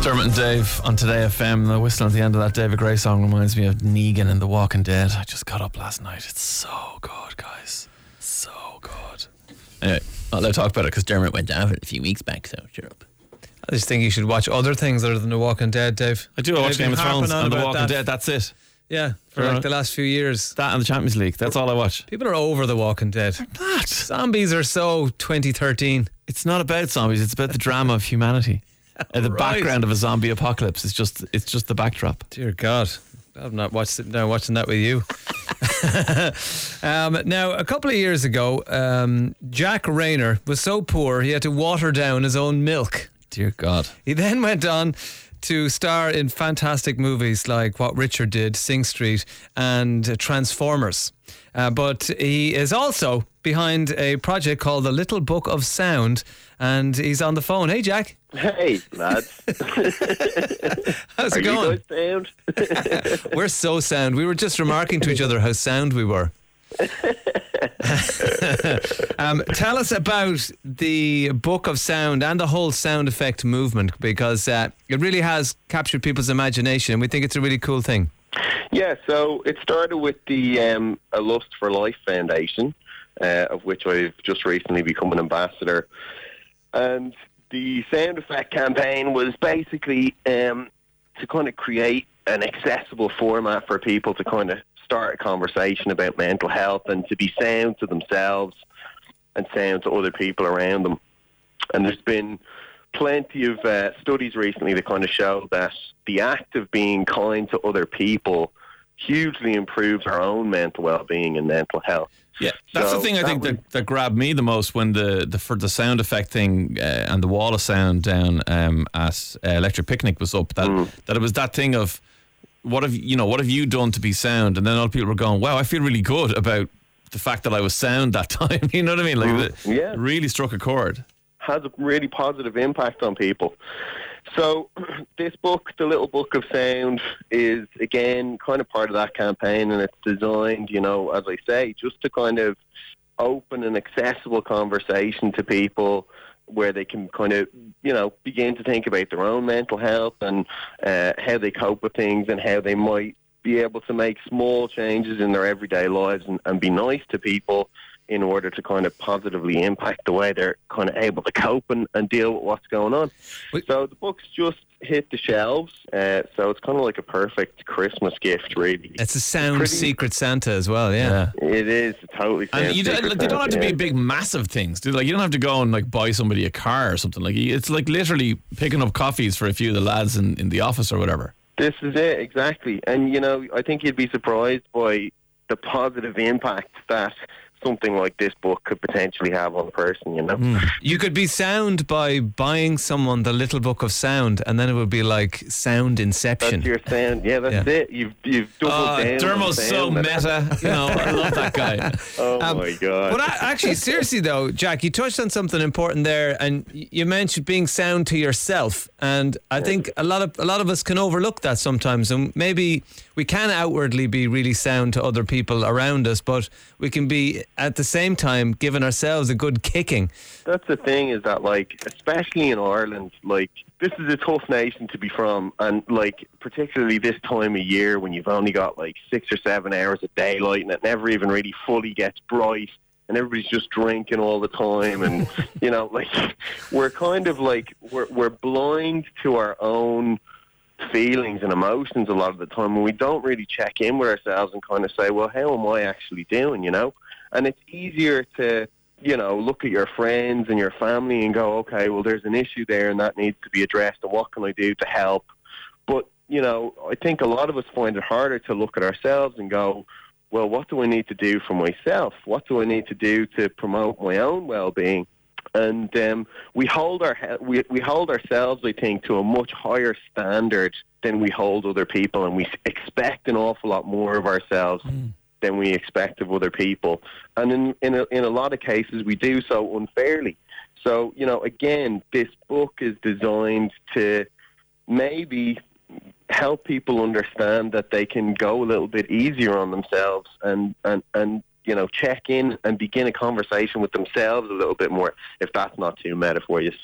Dermot and Dave on Today FM. The whistle at the end of that David Gray song reminds me of Negan in The Walking Dead. I just got up last night. It's so good, guys. So good. Anyway, not allowed to talk about it because Dermot went down for it a few weeks back, so shut up. I just think you should watch other things other than The Walking Dead, Dave. I do. I watch Game of Thrones and The Walking Dead. That's it. Yeah, for like the last few years. That and the Champions League. That's all I watch. People are over The Walking Dead. They're not. Zombies are so 2013. It's not about zombies. It's about the drama of humanity. The background of a zombie apocalypse is just the backdrop. Dear God, I've not watching that with you. Now, a couple of years ago, Jack Rayner was so poor he had to water down his own milk. Dear God. He then went on to star in fantastic movies like What Richard Did, Sing Street, and Transformers. But he is also behind a project called The Little Book of Sound, and he's on the phone. Hey, Jack. Hey, lads. How's it going? You guys sound? We're so sound. We were just remarking to each other how sound we were. Tell us about the Book of Sound and the whole sound effect movement, because it really has captured people's imagination, and we think it's a really cool thing. Yeah, so it started with the A Lust for Life Foundation, of which I've just recently become an ambassador. And the sound effect campaign was basically to kind of create an accessible format for people to kind of start a conversation about mental health and to be sound to themselves and sound to other people around them. And there's been plenty of studies recently that kind of show that the act of being kind to other people hugely improves our own mental well-being and mental health. Yeah, that's the thing I think that grabbed me the most when for the sound effect thing and the wall of sound down at Electric Picnic was up. That it was that thing of what have you done to be sound, and then other people were going, wow, I feel really good about the fact that I was sound that time. You know what I mean? Like it really struck a chord. Has a really positive impact on people. So this book, The Little Book of Sound, is again kind of part of that campaign, and it's designed, as I say, just to kind of open an accessible conversation to people where they can kind of, begin to think about their own mental health and how they cope with things and how they might be able to make small changes in their everyday lives and be nice to people in order to kind of positively impact the way they're kind of able to cope and deal with what's going on. So the book's just hit the shelves, so it's kind of like a perfect Christmas gift, really. It's a sound Secret Santa as well, yeah. It is totally. And they don't have to be big, massive things, dude. Like you don't have to go and buy somebody a car or something. Like it's like literally picking up coffees for a few of the lads in the office or whatever. This is it, exactly. And I think you'd be surprised by the positive impact that something like this book could potentially have on a person, You could be sound by buying someone The Little Book of Sound, and then it would be like sound inception. That's your sound. Yeah, that's it. You've doubled down. Dermo's so meta. I love that guy. Oh my God. But actually, seriously though, Jack, you touched on something important there, and you mentioned being sound to yourself, and I think a lot of us can overlook that sometimes, and maybe we can outwardly be really sound to other people around us, but we can be at the same time giving ourselves a good kicking. That's the thing, is that especially in Ireland, this is a tough nation to be from, and particularly this time of year when you've only got 6 or 7 hours of daylight and it never even really fully gets bright and everybody's just drinking all the time, and we're kind of we're blind to our own feelings and emotions a lot of the time, and we don't really check in with ourselves and kind of say, well, how am I actually doing, And it's easier to, look at your friends and your family and go, okay, well, there's an issue there and that needs to be addressed, and what can I do to help? But, I think a lot of us find it harder to look at ourselves and go, well, what do I need to do for myself? What do I need to do to promote my own well-being? And we hold ourselves, I think, to a much higher standard than we hold other people, and we expect an awful lot more of ourselves than we expect of other people. And in a lot of cases, we do so unfairly. So, again, this book is designed to maybe help people understand that they can go a little bit easier on themselves and check in and begin a conversation with themselves a little bit more, if that's not too meta for you.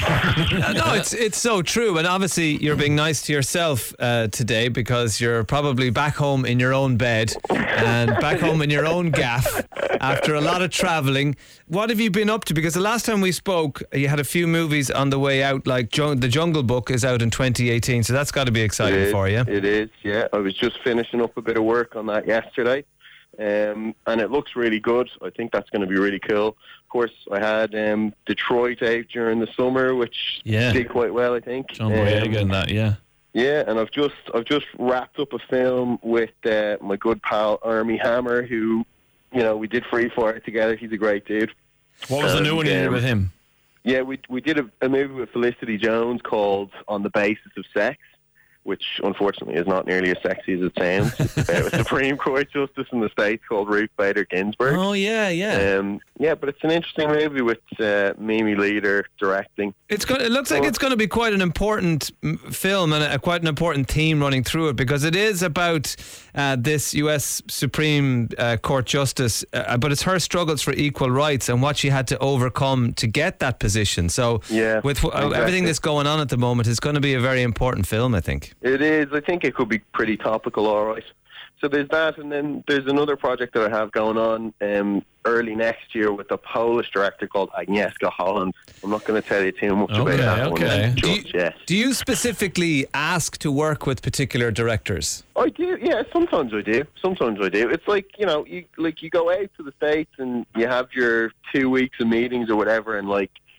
No, it's so true. And obviously you're being nice to yourself today, because you're probably back home in your own bed and back home in your own gaff after a lot of travelling. What have you been up to? Because the last time we spoke, you had a few movies on the way out, like The Jungle Book is out in 2018, so that's got to be exciting for you. It is, yeah. I was just finishing up a bit of work on that yesterday. And it looks really good. I think that's going to be really cool. Of course, I had Detroit out during the summer, which did quite well, I think. John Boyega and that, yeah. Yeah, and I've just wrapped up a film with my good pal Armie Hammer, who, we did Free Fire together. He's a great dude. What was the new one you did with him? Yeah, we did a movie with Felicity Jones called On the Basis of Sex, which unfortunately is not nearly as sexy as it sounds. A Supreme Court Justice in the States called Ruth Bader Ginsburg. Oh, yeah. Yeah, but it's an interesting movie with Mimi Leader directing. It looks like it's going to be quite an important film and quite an important theme running through it, because it is about this US Supreme Court Justice, but it's her struggles for equal rights and what she had to overcome to get that position. So with everything that's going on at the moment, it's going to be a very important film, I think. It is. I think it could be pretty topical, all right. So there's that, and then there's another project that I have going on early next year with a Polish director called Agnieszka Holland. I'm not going to tell you too much about that one just yet. Do you specifically ask to work with particular directors? I do, yeah. Sometimes I do. It's like, you go out to the States and you have your 2 weeks of meetings or whatever, and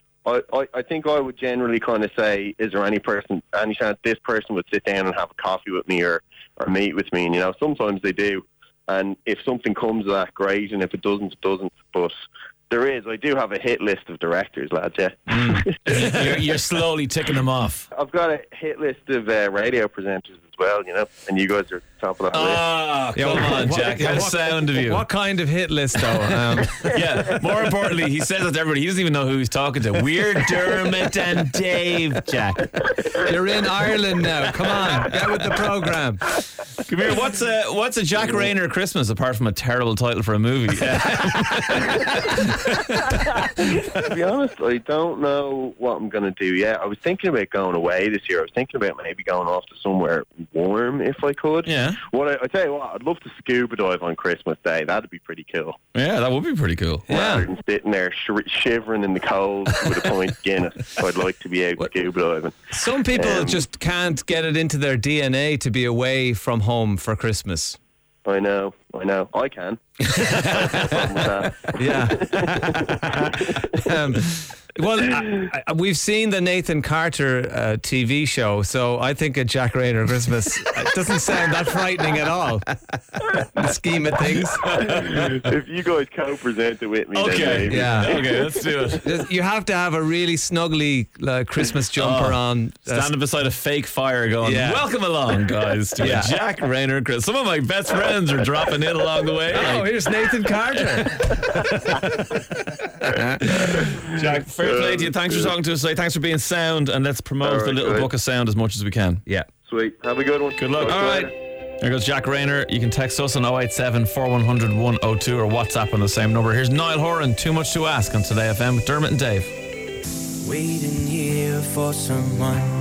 I think I would generally kind of say, is there any chance this person would sit down and have a coffee with me or meet with me? And, sometimes they do. And if something comes of that, great. And if it doesn't, it doesn't. But I do have a hit list of directors, lads, yeah. You're slowly ticking them off. I've got a hit list of radio presenters as well, and you guys are top of that list. Come on, Jack. What a sound of you. What kind of hit list, though? Yeah, more importantly, he says it to everybody. He doesn't even know who he's talking to. We're Dermot and Dave, Jack. You're in Ireland now. Come on, get with the programme. Come here. What's a Jack Rayner Christmas apart from a terrible title for a movie? To be honest, I don't know what I'm going to do yet. I was thinking about going away this year. I was thinking about maybe going off to somewhere warm if I could. Yeah. I tell you what, I'd love to scuba dive on Christmas Day. That'd be pretty cool. Yeah, that would be pretty cool. Rather than sitting there shivering in the cold with a pint of Guinness, I'd like to be out scuba diving. Some people just can't get it into their DNA to be away from home for Christmas. I know. I can. Yeah. We've seen the Nathan Carter TV show, so I think a Jack Rayner Christmas doesn't sound that frightening at all. In the scheme of things. If you guys co-present it with me, okay, then maybe. Yeah, okay, let's do it. You have to have a really snuggly Christmas jumper on, standing beside a fake fire, going, "Welcome along, guys, to a Jack Rayner Christmas." Some of my best friends are dropping in along the way. Oh, here's Nathan Carter. Jack, fair play to you. Thanks for talking to us today. Thanks for being sound, and let's promote the Little Book of Sound as much as we can. Yeah. Sweet. Have a good one. Good luck. All right. There goes Jack Rayner. You can text us on 087 4100 102 or WhatsApp on the same number. Here's Niall Horan, Too Much to Ask on Today FM with Dermot and Dave. Waiting here for someone